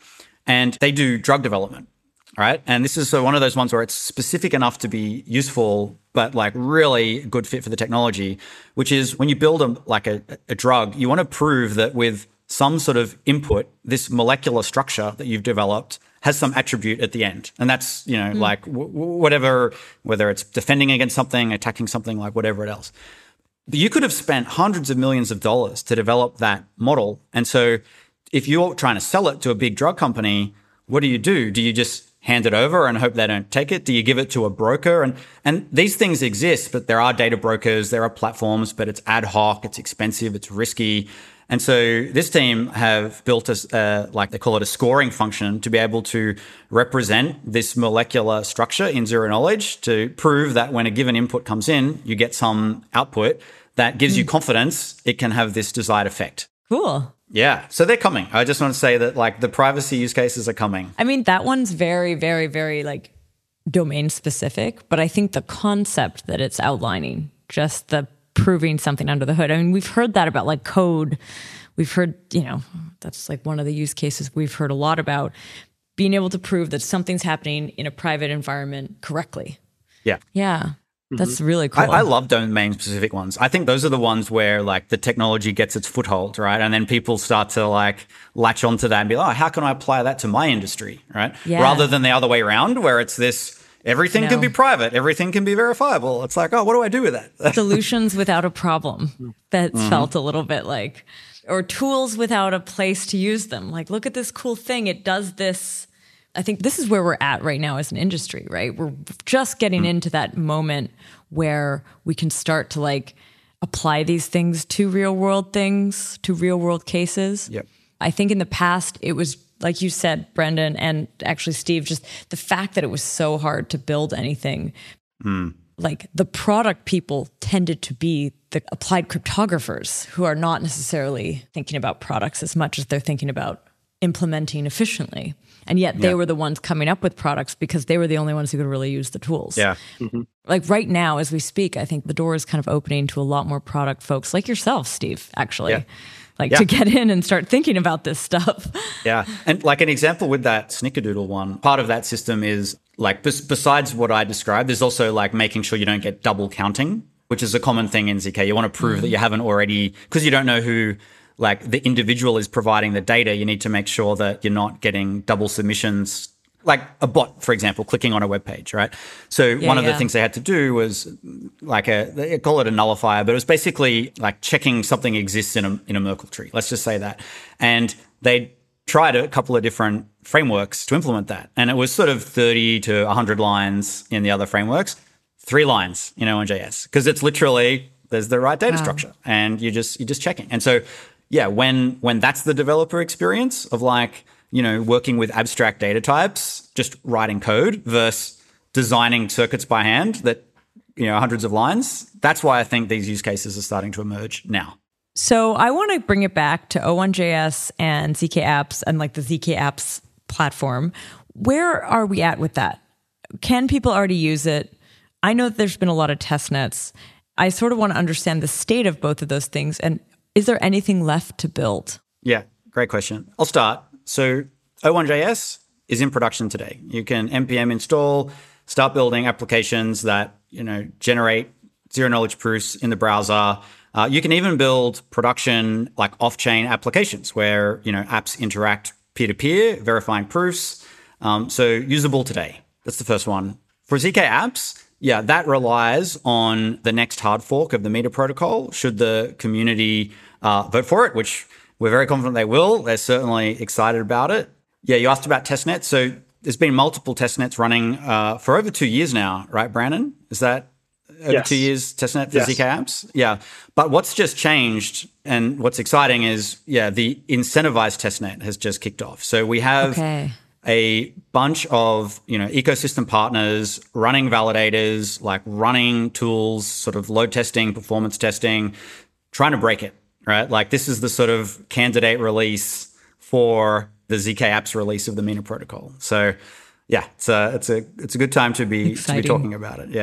and they do drug development, right? And this is uh, one of those ones where it's specific enough to be useful, but like really good fit for the technology, which is when you build a, like a, a drug, you want to prove that with some sort of input, this molecular structure that you've developed has some attribute at the end. And that's, you know, mm. like w- whatever, whether it's defending against something, attacking something, like whatever else. But you could have spent hundreds of millions of dollars to develop that model. And so if you're trying to sell it to a big drug company, what do you do? Do you just hand it over and hope they don't take it? Do you give it to a broker? And and these things exist, but there are data brokers, there are platforms, but it's ad hoc, it's expensive, it's risky. And so this team have built a, uh, like they call it a scoring function to be able to represent this molecular structure in zero knowledge to prove that when a given input comes in, you get some output that gives mm. you confidence it can have this desired effect. Cool. Yeah. So they're coming. I just want to say that like the privacy use cases are coming. I mean, that one's very, very, very like domain specific, but I think the concept that it's outlining, just the proving something under the hood. I mean, we've heard that about like code. We've heard, you know, that's like one of the use cases we've heard a lot about, being able to prove that something's happening in a private environment correctly. Yeah. Yeah. Mm-hmm. That's really cool. I, I love domain specific ones. I think those are the ones where like the technology gets its foothold, right? And then people start to like latch onto that and be like, oh, how can I apply that to my industry, right? Yeah. Rather than the other way around where it's this, everything no. can be private. Everything can be verifiable. It's like, oh, what do I do with that? Solutions without a problem. That mm-hmm. felt a little bit like, or tools without a place to use them. Like, look at this cool thing. It does this. I think this is where we're at right now as an industry, right? We're just getting mm-hmm. into that moment where we can start to like apply these things to real world things, to real world cases. Yep. I think in the past it was, like you said, Brendan, and actually Steve, just the fact that it was so hard to build anything. Mm. Like the product people tended to be the applied cryptographers who are not necessarily thinking about products as much as they're thinking about implementing efficiently. And yet they yeah. were the ones coming up with products because they were the only ones who could really use the tools. Yeah. Mm-hmm. Like right now, as we speak, I think the door is kind of opening to a lot more product folks like yourself, Steve, actually. Yeah. Like yeah. to get in and start thinking about this stuff. Yeah. And like an example with that Snickerdoodle one, part of that system is like, bes- besides what I described, there's also like making sure you don't get double counting, which is a common thing in Z K. You want to prove mm-hmm. that you haven't already, because you don't know who like the individual is providing the data. You need to make sure that you're not getting double submissions, like a bot, for example, clicking on a web page, right? So yeah, one of yeah. the things they had to do was like a, they call it a nullifier, but it was basically like checking something exists in a, in a Merkle tree. Let's just say that. And they tried a couple of different frameworks to implement that. And it was sort of thirty to one hundred lines in the other frameworks, three lines in O one J S, because it's literally, there's the right data wow. structure and you just, you're just checking. And so, yeah, when, when that's the developer experience of like, you know, working with abstract data types, just writing code versus designing circuits by hand that, you know, hundreds of lines. That's why I think these use cases are starting to emerge now. So I want to bring it back to O one J S and Z K Apps and like the Z K Apps platform. Where are we at with that? Can people already use it? I know that there's been a lot of test nets. I sort of want to understand the state of both of those things. And is there anything left to build? Yeah, great question. I'll start. So O one J S is in production today. You can N P M install, start building applications that, you know, generate zero knowledge proofs in the browser. Uh, you can even build production like off-chain applications where, you know, apps interact peer-to-peer, verifying proofs. Um, so usable today. That's the first one. For Z K Apps, yeah, that relies on the next hard fork of the Meter protocol. Should the community uh, vote for it, which we're very confident they will. They're certainly excited about it. Yeah, you asked about testnets. So there's been multiple testnets running uh, for over two years now, right, Brandon? Is that over yes. two years testnet for yes. Z K Apps? Yeah. But what's just changed and what's exciting is, yeah, the incentivized testnet has just kicked off. So we have okay. a bunch of, you know, ecosystem partners running validators, like running tools, sort of load testing, performance testing, trying to break it. Right, like this is the sort of candidate release for the Z K Apps release of the Meter protocol. So, yeah, it's a it's a it's a good time to be Exciting. to be talking about it. Yeah,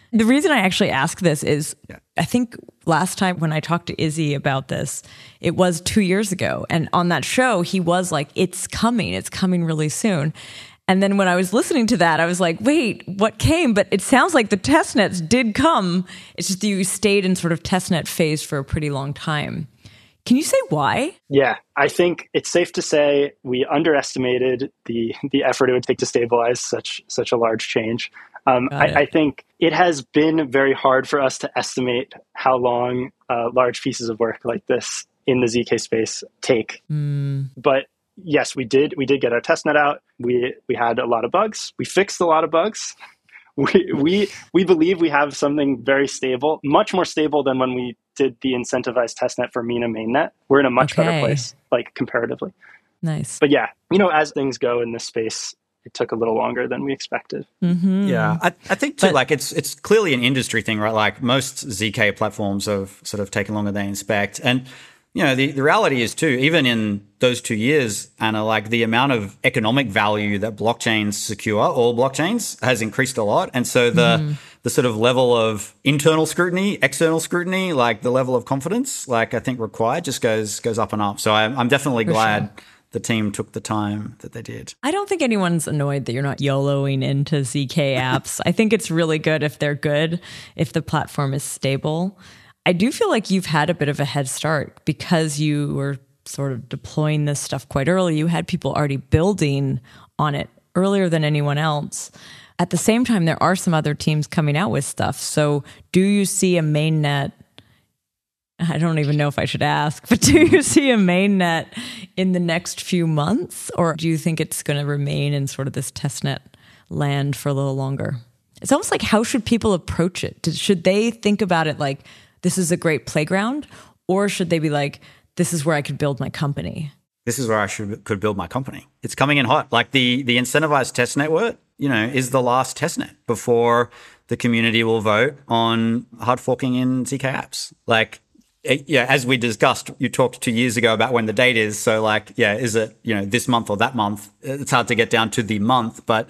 The reason I actually ask this is Yeah. I think last time when I talked to Izzy about this, it was two years ago. And on that show, he was like, it's coming. It's coming really soon. And then when I was listening to that, I was like, wait, what came? But it sounds like the testnets did come. It's just you stayed in sort of testnet phase for a pretty long time. Can you say why? Yeah, I think it's safe to say we underestimated the the effort it would take to stabilize such such a large change. Um, I, I think it has been very hard for us to estimate how long uh, large pieces of work like this in the Z K space take. Mm. But yes, we did. We did get our testnet out. We we had a lot of bugs. We fixed a lot of bugs. We we we believe we have something very stable, much more stable than when we did the incentivized testnet for Mina mainnet. We're in a much Okay. better place, like comparatively. Nice. But yeah, you know, as things go in this space, it took a little longer than we expected. Mm-hmm. Yeah, I, I think too, But- like it's it's clearly an industry thing, right? Like most Z K platforms have sort of taken longer than they expect. And, you know, the, the reality is too, even in those two years, Anna, like the amount of economic value that blockchains secure, all blockchains, has increased a lot. And so the Mm. the sort of level of internal scrutiny, external scrutiny, like the level of confidence, like I think required just goes goes up and up. So I'm, I'm definitely For glad sure. the team took the time that they did. I don't think anyone's annoyed that you're not YOLOing into Z K apps. I think it's really good if they're good, if the platform is stable. I do feel like you've had a bit of a head start because you were sort of deploying this stuff quite early. You had people already building on it earlier than anyone else. At the same time, there are some other teams coming out with stuff. So do you see a mainnet? I don't even know if I should ask, but do you see a mainnet in the next few months? Or do you think it's going to remain in sort of this testnet land for a little longer? It's almost like, how should people approach it? Should they think about it like, this is a great playground? Or should they be like, this is where I could build my company? This is where I should could build my company. It's coming in hot. Like the the incentivized test network, you know, is the last testnet before the community will vote on hard forking in Z K apps. Like, it, yeah, as we discussed, you talked two years ago about when the date is. So, like, yeah, is it, you know, this month or that month? It's hard to get down to the month. But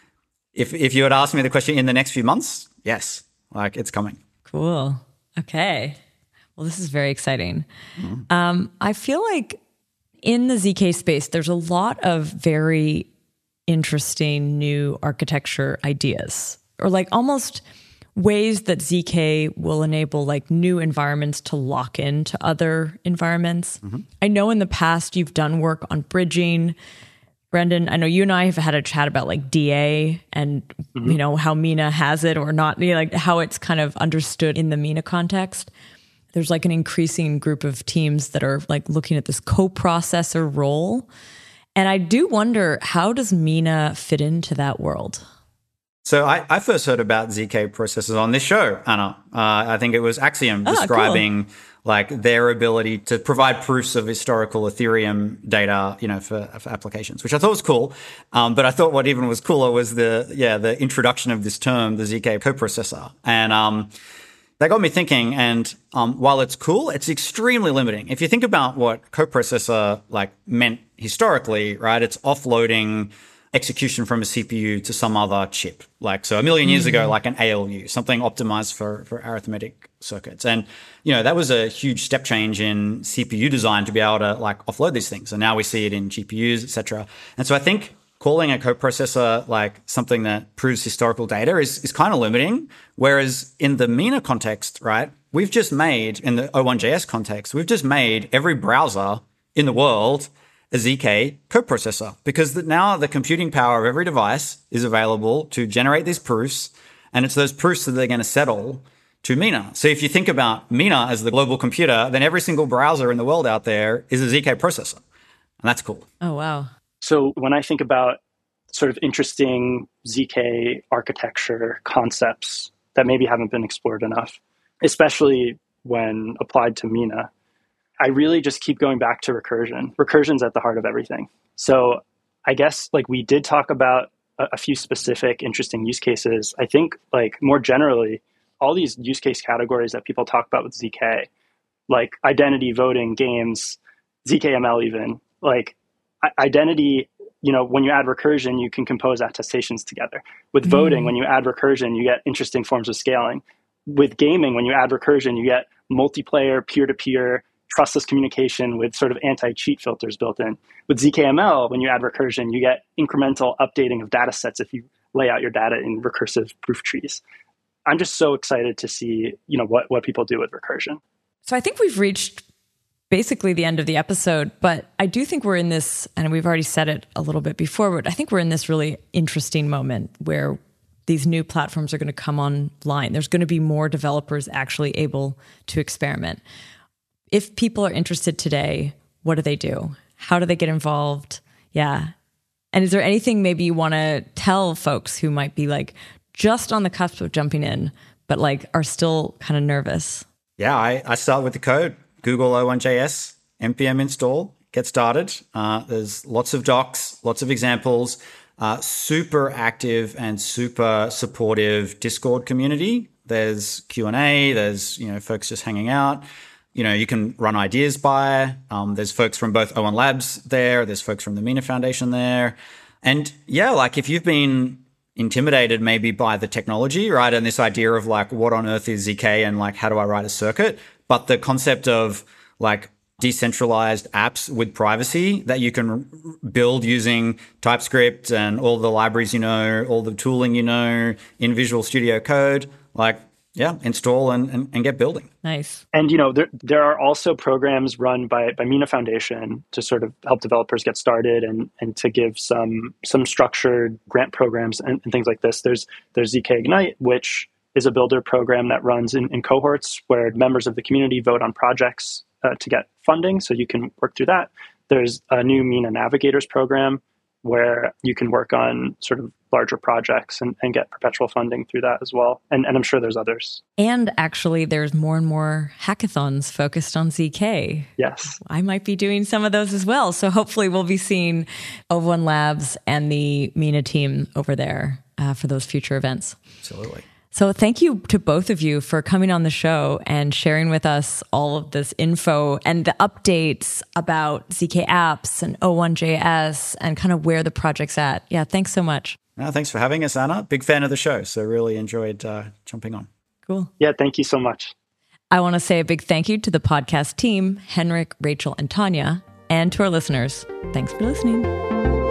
if if you had asked me the question in the next few months, yes, like it's coming. Cool. Okay. Well, this is very exciting. Mm-hmm. Um, I feel like in the Z K space, there's a lot of very interesting new architecture ideas, or like almost ways that Z K will enable like new environments to lock into other environments. Mm-hmm. I know in the past you've done work on bridging. Brendan, I know you and I have had a chat about like D A and, mm-hmm. you know, how Mina has it or not, you know, like how it's kind of understood in the Mina context. There's like an increasing group of teams that are like looking at this co-processor role. And I do wonder, how does Mina fit into that world? So I, I first heard about Z K processors on this show, Anna. Uh, I think it was Axiom ah, describing cool. like their ability to provide proofs of historical Ethereum data, you know, for, for applications, which I thought was cool. Um, but I thought what even was cooler was the, yeah, the introduction of this term, the Z K coprocessor. And, um, that got me thinking, and um, while it's cool, it's extremely limiting. If you think about what coprocessor like meant historically, right? It's offloading execution from a C P U to some other chip. Like, so a million years mm-hmm. ago, like an A L U, something optimized for, for arithmetic circuits. And, you know, that was a huge step change in C P U design to be able to like offload these things. And now we see it in G P Us, et cetera. And so I think calling a coprocessor like something that proves historical data is, is kind of limiting. Whereas in the Mina context, right, we've just made, in the O one J S context, we've just made every browser in the world a Z K coprocessor, because the, now the computing power of every device is available to generate these proofs, and it's those proofs that they're going to settle to Mina. So if you think about Mina as the global computer, then every single browser in the world out there is a Z K processor, and that's cool. Oh, wow. So when I think about sort of interesting Z K architecture concepts that maybe haven't been explored enough, especially when applied to Mina, I really just keep going back to recursion. Recursion's at the heart of everything. So I guess like we did talk about a, a few specific interesting use cases. I think like more generally, all these use case categories that people talk about with Z K, like identity, voting, games, Z K M L even, like identity you know, when you add recursion, you can compose attestations together. With voting, mm. when you add recursion, you get interesting forms of scaling. With gaming, when you add recursion, you get multiplayer, peer-to-peer, trustless communication with sort of anti-cheat filters built in. With Z K M L, when you add recursion, you get incremental updating of data sets if you lay out your data in recursive proof trees. I'm just so excited to see, you know, what, what people do with recursion. So I think we've reached basically the end of the episode, but I do think we're in this, and we've already said it a little bit before, but I think we're in this really interesting moment where these new platforms are going to come online. There's going to be more developers actually able to experiment. If people are interested today, what do they do? How do they get involved? Yeah. And is there anything maybe you want to tell folks who might be like just on the cusp of jumping in, but like are still kind of nervous? Yeah, I, I start with the code. Google O one J S, N P M install, get started. Uh, there's lots of docs, lots of examples, uh, super active and super supportive Discord community. There's Q and A, there's, you know, folks just hanging out. You know, you can run ideas by. Um, there's folks from both O one Labs there. There's folks from the Mina Foundation there. And yeah, like if you've been intimidated maybe by the technology, right? And this idea of like, what on earth is Z K and like, how do I write a circuit? But the concept of like decentralized apps with privacy that you can build using TypeScript and all the libraries you know, all the tooling you know, in Visual Studio Code, like, yeah, install and, and, and get building. Nice. And, you know, there there are also programs run by, by Mina Foundation to sort of help developers get started and, and to give some some structured grant programs and, and things like this. There's there's Z K Ignite, which is a builder program that runs in, in cohorts where members of the community vote on projects uh, to get funding. So you can work through that. There's a new Mina Navigators program where you can work on sort of larger projects and, and get perpetual funding through that as well. And, and I'm sure there's others. And actually, there's more and more hackathons focused on Z K. Yes. I might be doing some of those as well. So hopefully we'll be seeing O one Labs and the Mina team over there uh, for those future events. Absolutely. So thank you to both of you for coming on the show and sharing with us all of this info and the updates about Z K apps and O one J S and kind of where the project's at. Yeah, thanks so much. No, thanks for having us, Anna. Big fan of the show, so really enjoyed uh, jumping on. Cool. Yeah, thank you so much. I want to say a big thank you to the podcast team, Henrik, Rachel, and Tanya, and to our listeners. Thanks for listening.